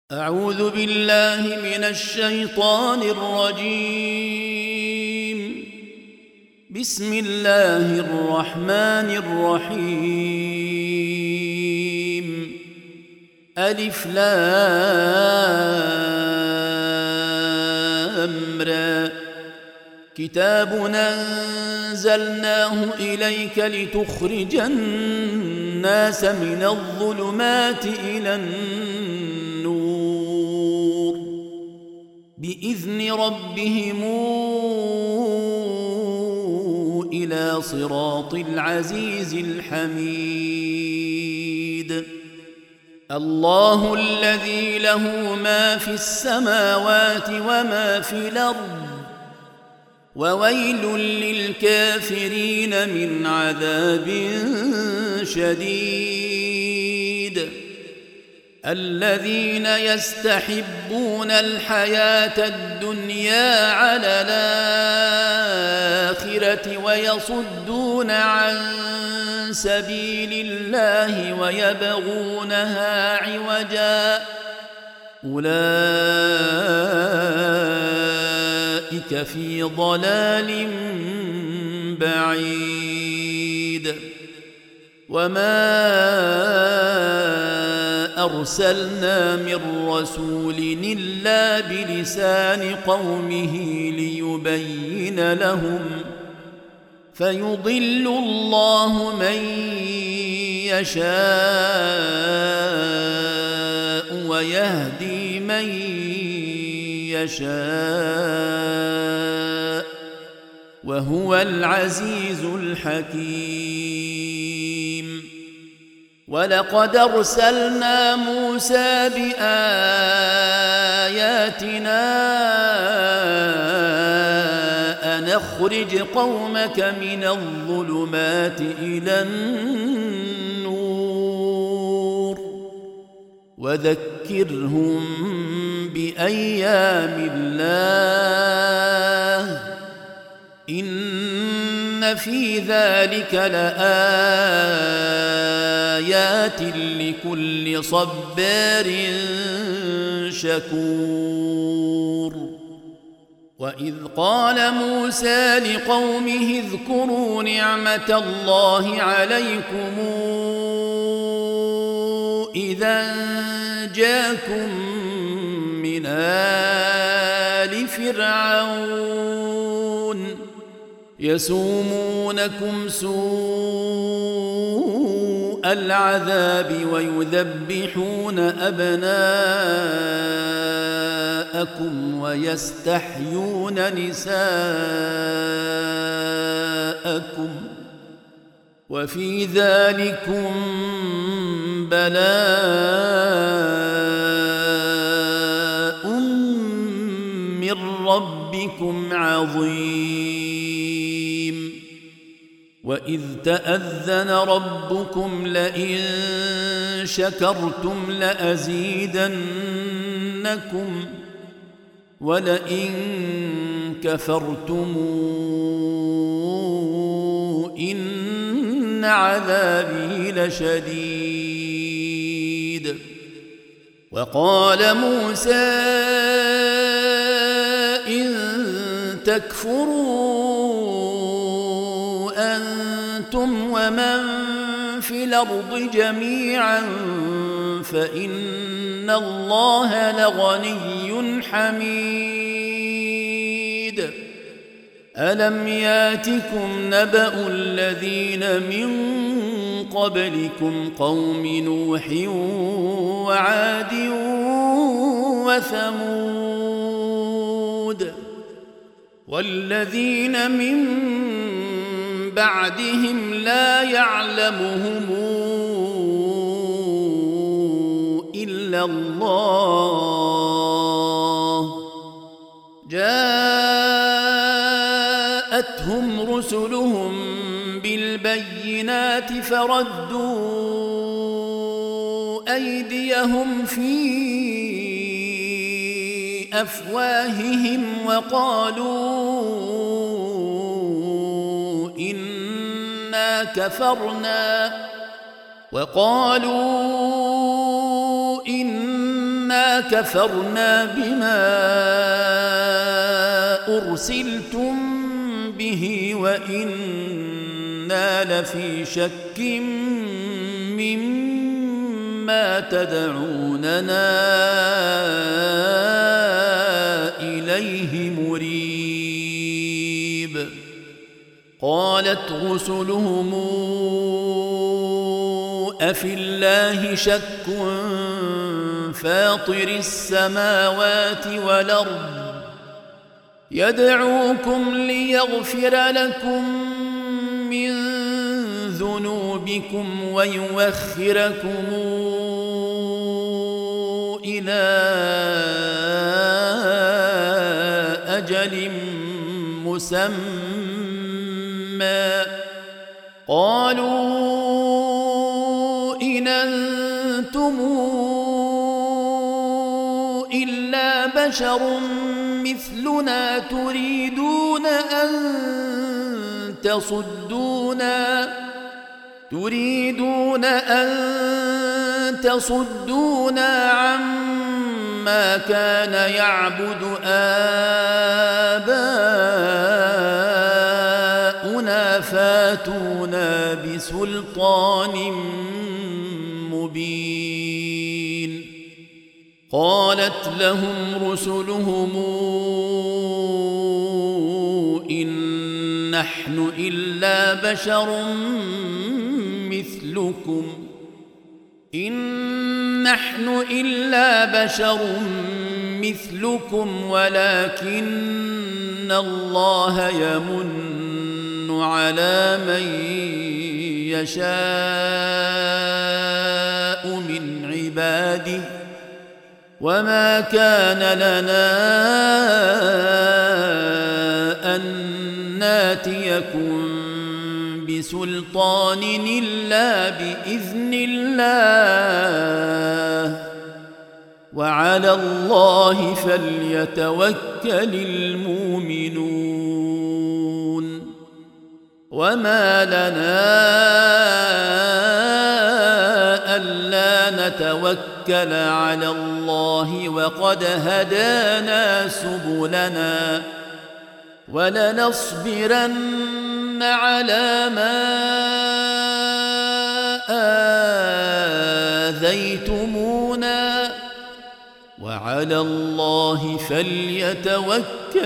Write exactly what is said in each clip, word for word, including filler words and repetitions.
أعوذ بالله من الشيطان الرجيم. بسم الله الرحمن الرحيم. ألف لام را. كتاب أنزلناه إليك لتخرج الناس من الظلمات إلى النور بإذن ربهم إلى صراط العزيز الحميد. الله الذي له ما في السماوات وما في الأرض وويل للكافرين من عذاب شديد. الذين يستحبون الحياة الدنيا على الآخرة ويصدون عن سبيل الله ويبغونها عوجا أولئك في ضلال بعيد. وما أرسلنا من رسول إلا بلسان قومه ليبين لهم فيضل الله من يشاء ويهدي من يشاء وهو العزيز الحكيم. ولقد أرسلنا موسى بآياتنا أن أخرج قومك من الظلمات إلى النور وذكرهم بأيام الله إن في ذلك لآيات لكل صبار شكور. وإذ قال موسى لقومه اذكروا نعمة الله عليكم إذا جاءكم من آل فرعون يسومونكم سوء العذاب ويذبحون أبناءكم ويستحيون نساءكم وفي ذلكم بلاء من ربكم عظيم. وإذ تأذن ربكم لئن شكرتم لأزيدنكم ولئن كفرتم إن عذابي لشديد. وقال موسى إن تكفروا أنتم ومن في الأرض جميعا فإن الله لغني حميد. ألم ياتكم نبأ الذين من قبلكم قوم نوح وعاد وثمود والذين من بعدهم لا يعلمهم إلا الله جاءتهم رسلهم بالبينات فردوا أيديهم في أفواههم وقالوا إنا كفرنا وقالوا إنا إنا كفرنا بما أرسلتم به وإنا لفي شك مما تدعوننا إليه مريب. قالت رسلهم أفي الله شك فاطر السماوات والأرض يدعوكم ليغفر لكم من ذنوبكم ويوخركم إلى أجل مسمى قالوا إن أنتم إلا بشر مثلنا تريدون أن تصدونا تريدون أن تصدونا عما كان يعبد آباؤنا فاتونا بسلطان مبين. قالت لهم رسلهم إن نحن إلا بشر مثلكم إن نحن إلا بشر مثلكم ولكن الله يمن على من يشاء من عباده وما كان لنا أن ناتيكم بسلطان إلا بإذن الله وعلى الله فليتوكل المؤمنون. وما لنا ألا نتوكل على الله وقد هدانا سبلنا ولنصبرن على ما آذيتمونا وعلى الله فليتوكل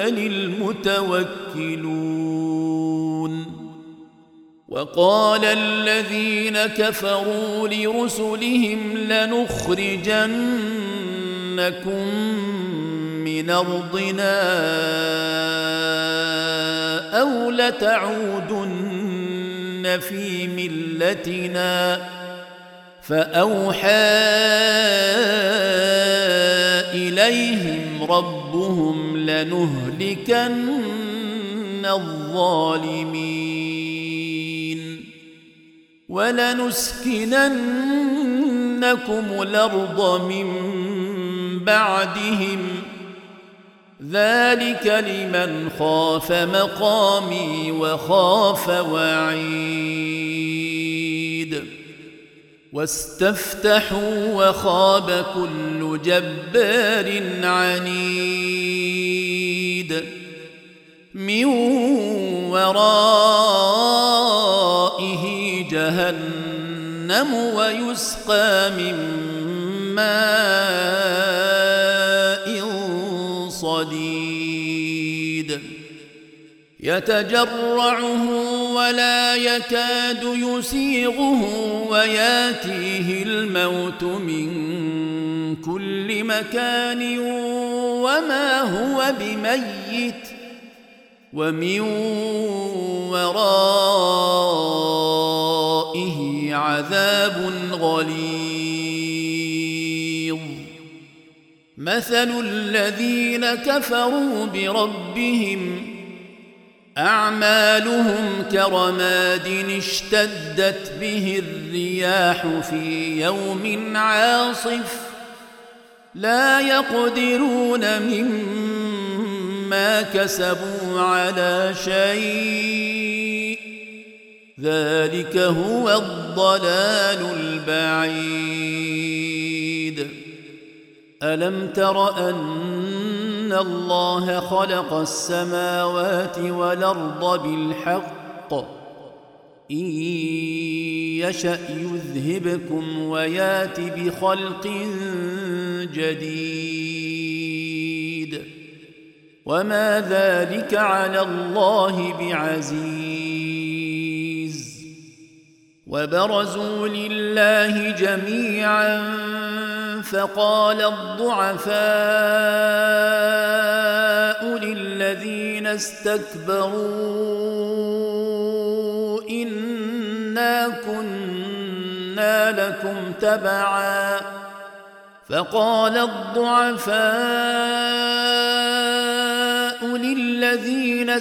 المتوكلون. وقال الذين كفروا لرسلهم لنخرجنكم من أرضنا أو لتعودن في ملتنا فأوحى إليهم ربهم لنهلكن الظالمين ولنسكننكم الأرض من بعدهم ذلك لمن خاف مقامي وخاف وعيد. واستفتحوا وخاب كل جبار عنيد من ورائه جهنم ويسقى من ماء صديد يتجرعه ولا يكاد يسيغه وياتيه الموت من كل مكان وما هو بميت ومن ورائه عذاب غليظ. مثل الذين كفروا بربهم أعمالهم كرماد اشتدت به الرياح في يوم عاصف لا يقدرون مما كسبوا على شيء ذلك هو الضلال البعيد. ألم تر أن الله خلق السماوات والأرض بالحق إن يشأ يذهبكم ويات بخلق جديد وما ذلك على الله بعزيز وبرزوا لله جميعا فقال الضعفاء للذين استكبروا إنا كنا لكم تبعا فقال الضعفاء للذين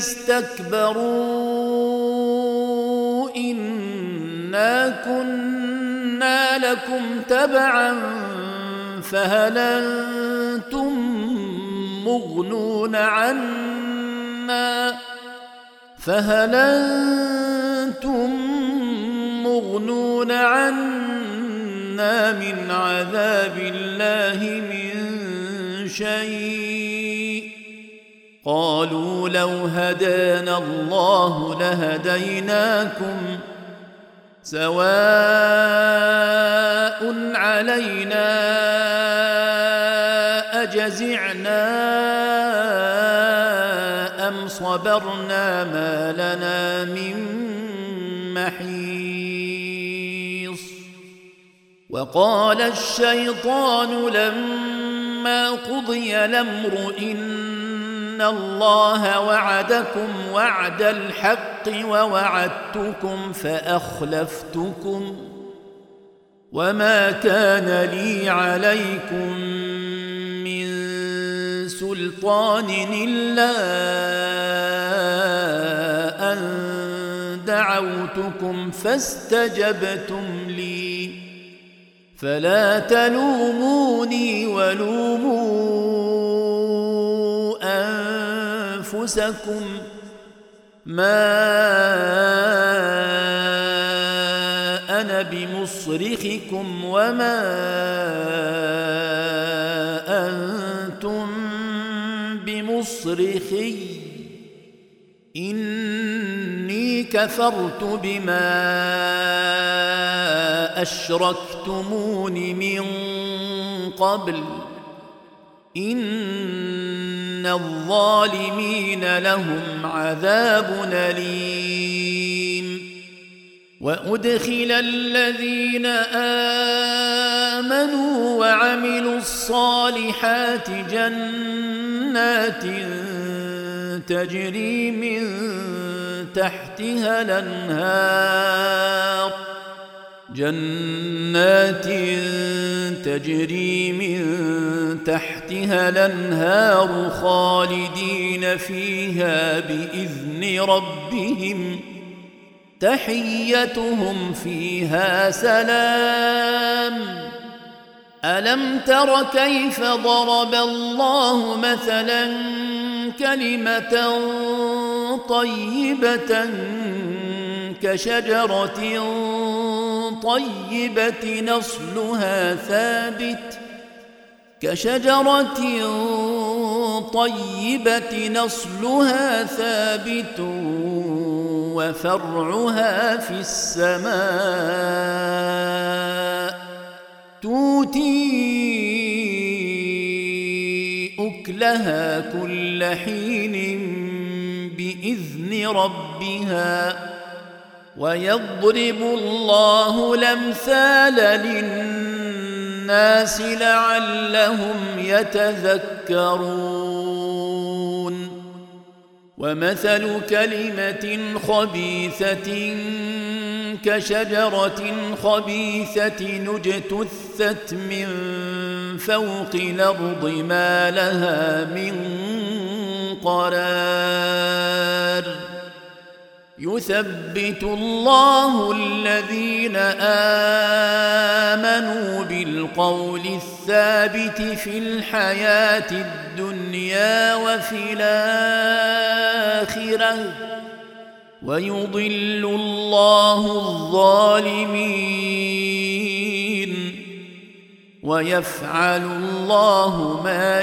استكبروا إنا كنا لكم تبعا فهل أنتم مغنون عنا فهل أنتم مغنون عنا من عذاب الله من شيء قالوا لو هدانا الله لهديناكم سواء علينا أجزعنا أم صبرنا ما لنا من محيص وقال الشيطان لما قضي الأمر إن الله وعدكم وعد الحق ووعدتكم فأخلفتكم وما كان لي عليكم من سلطان إلا أن دعوتكم فاستجبتم لي فلا تلوموني ولوموا أنفسكم ما أنا بمصرخكم وما أنتم بمصرخي إني كفرت بما أشركتمون من قبل إن الظالمين لهم عذاب أليم وأدخل الذين آمنوا وعملوا الصالحات جنات تجري من تحتها الأنهار جنات تجري من تحتها الأنهار خالدين فيها بإذن ربهم تحيتهم فيها سلام ألم تر كيف ضرب الله مثلا كلمة طيبة كشجرة طيبة نصلها ثابت كشجرة طيبة نصلها ثابت وفرعها في السماء تؤتي أكلها كل حين بإذن ربها ويضرب الله الأمثال للناس لعلهم يتذكرون ومثل كلمة خبيثة كشجرة خبيثة اجتثت من فوق الأرض ما لها من قرار يثبت الله الذين آمنوا بالقول الثابت في الحياة الدنيا وفي الآخرة ويضل الله الظالمين ويفعل الله ما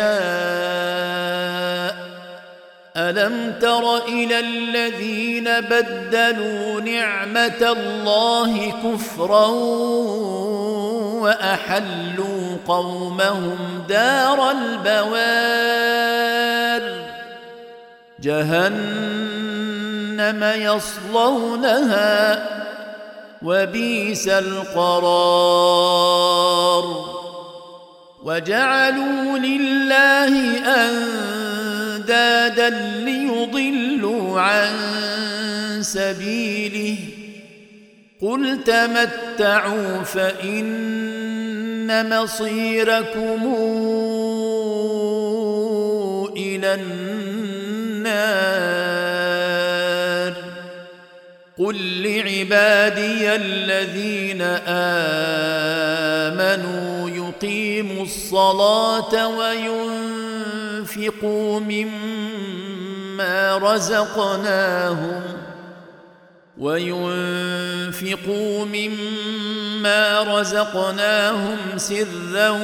يشاء. ألم تر إلى الذين بدلوا نعمة الله كفرا وأحلوا قومهم دار البوار جهنم يصلونها وبئس القرار. وجعلوا لله أندادا ليضلوا عن سبيله قل تمتعوا فإن مصيركم إلى النار. قل لعبادي الذين آمنوا يقيموا الصلاة وينفقوا مما رزقناهم وينفقوا مما رزقناهم سرا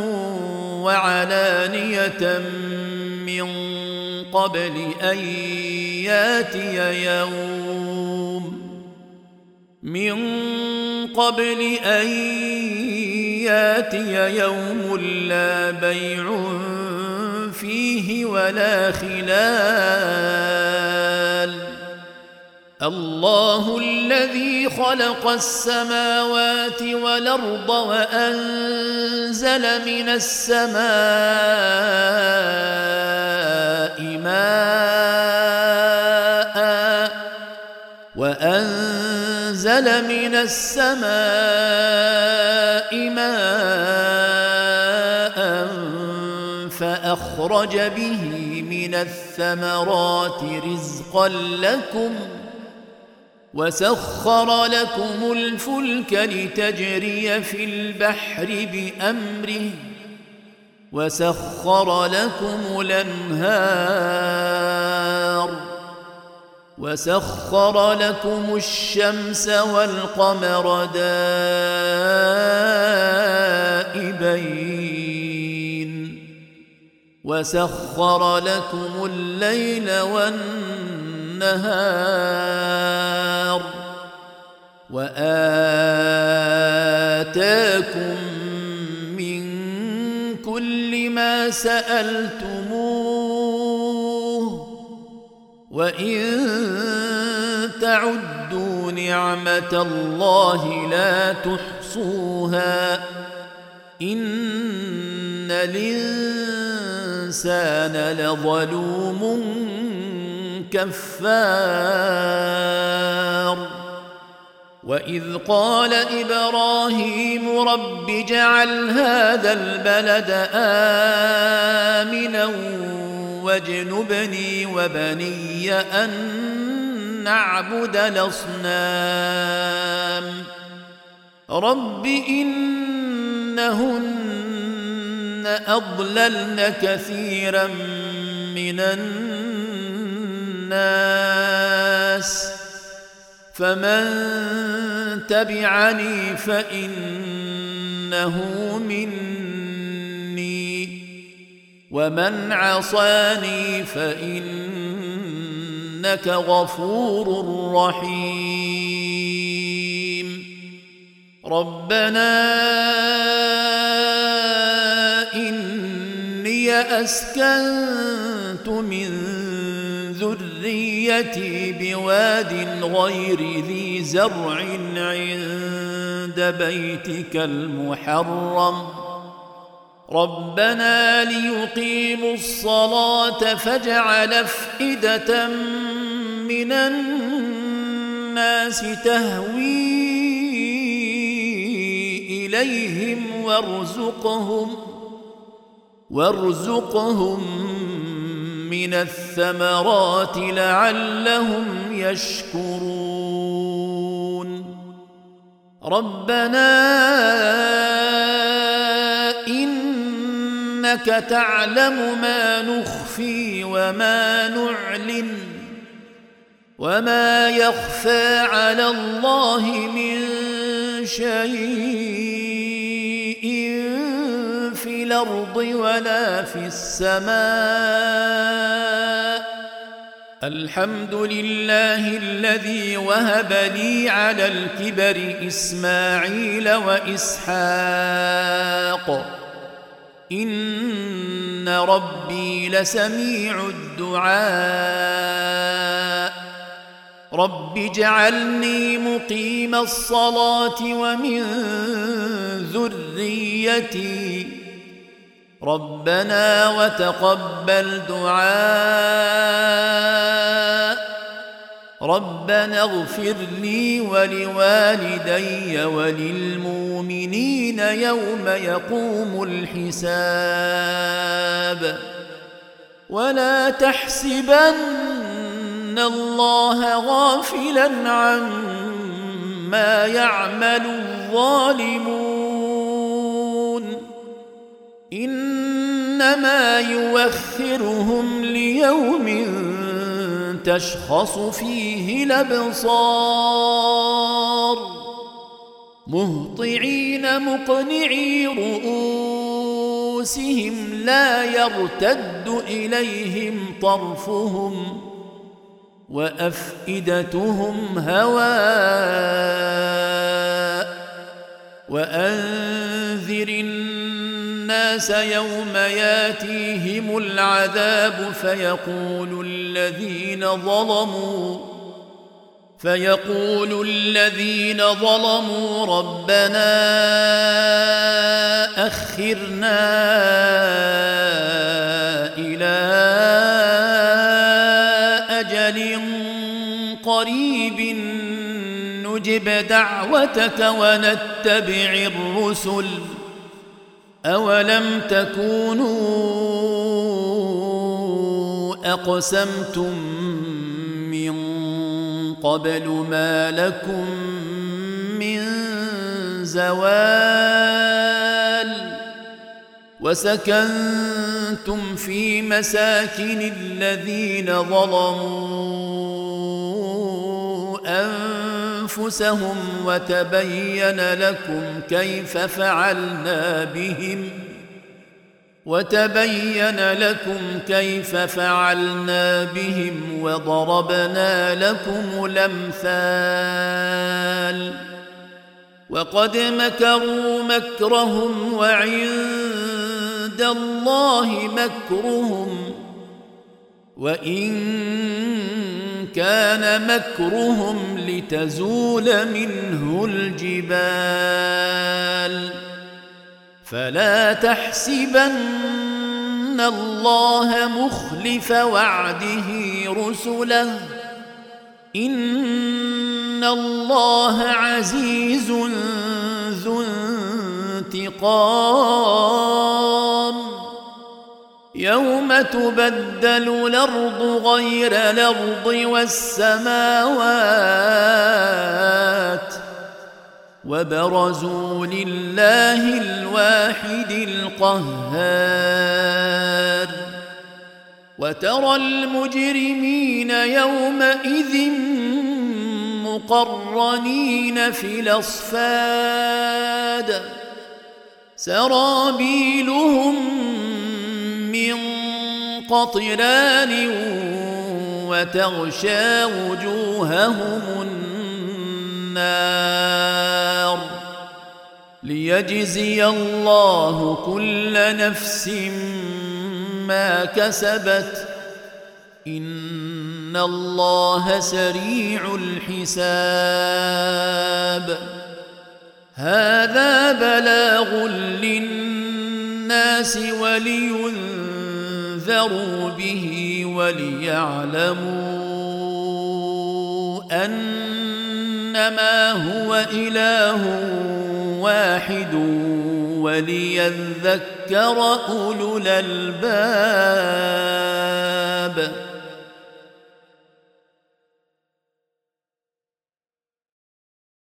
وعلانية من قبل أن ياتي يوم من قبل أن ياتي يوم لا بيع فيه ولا خلال. الله الذي خلق السماوات والأرض وأنزل من السماء ماء وأنزل من السماء ماء فأخرج به من الثمرات رزقا لكم وسخر لكم الفلك لتجري في البحر بأمره وسخر لكم الأنهار وسخر لكم الشمس والقمر دائبين وسخر لكم الليل والنهار وآتاكم من كل ما سألتموه وإن تعدوا نعمة الله لا تحصوها إن الإنسان لظلوم كفار. وإذ قال إبراهيم رب اجعل هذا البلد آمنا واجنبني وبني أن نعبد الأصنام رب إنهن أضللن كثيرا من الناس فمن تبعني فإنه مني ومن عصاني فإنك غفور رحيم. ربنا إني أسكنت من ذريتي بواد غير ذي زرع عند بيتك المحرم ربنا ليقيموا الصلاة فاجعل أفئدة من الناس تهوي إليهم وارزقهم وارزقهم من الثمرات لعلهم يشكرون. ربنا إنك تعلم ما نخفي وما نعلن وما يخفى على الله من شيء الأرض ولا في السماء الحمد لله الذي وهب لي على الكبر إسماعيل وإسحاق إن ربي لسميع الدعاء رب اجعلني مقيم الصلاة ومن ذريتي ربنا وتقبل دعاء ربنا اغفر لي ولوالدي وللمؤمنين يوم يقوم الحساب ولا تحسبن الله غافلا عما يعمل الظالمون إنما يوخرهم ليوم تشخص فيه الأبصار مهطعين مقنعي رؤوسهم لا يرتد إليهم طرفهم وأفئدتهم هواء وأنذر الناس يوم ياتيهم العذاب فيقول الذين ظلموا فيقول الذين ظلموا ربنا أخرنا إلى أجل قريب نجب دعوتك ونتبع الرسل أولم تكونوا أقسمتم من قبل ما لكم من زوال وسكنتم في مساكن الذين ظلموا أنفسهم وتبين لكم كيف فعلنا بهم وتبين لكم كيف فعلنا بهم وضربنا لكم الأمثال وقد مكروا مكرهم وعند الله مكرهم وإن كان مكرهم لتزول منه الجبال فلا تحسبن الله مخلف وعده رسله إن الله عزيز ذو انتقام يوم تبدل الأرض غير الأرض والسماوات وبرزوا لله الواحد القهار وترى المجرمين يومئذ مقرنين في الأصفاد سرابيلهم من قطران وتغشى وجوههم النار ليجزي الله كل نفس ما كسبت إن الله سريع الحساب هذا بلاغ للناس ولينذروا به وليعلموا أنما هو إله واحد وليذكر أولو الألباب